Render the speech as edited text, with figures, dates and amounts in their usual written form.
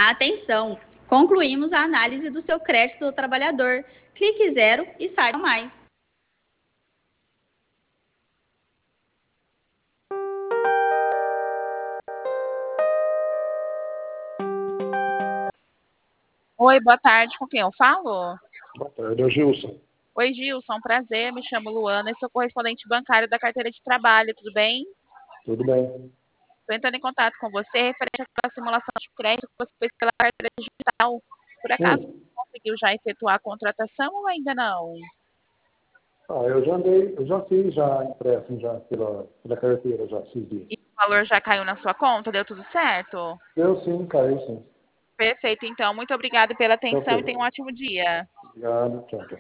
Atenção! Concluímos a análise do seu crédito do trabalhador. Clique 0 e saiba mais. Oi, boa tarde. Com quem eu falo? Boa tarde, é o Gilson. Oi, Gilson. Prazer. Me chamo Luana e sou correspondente bancário da carteira de trabalho. Tudo bem? Tudo bem? Estou entrando em contato com você referente àquela simulação de crédito que você fez pela carteira digital. Por acaso, Sim. você conseguiu já efetuar a contratação ou ainda não? Eu já fiz empréstimo já pela carteira já esses dias. E o valor já caiu na sua conta? Deu tudo certo? Eu sim, caiu sim. Perfeito, então. Muito obrigada pela atenção e Ok. tenha um ótimo dia. Obrigado, tchau, tchau.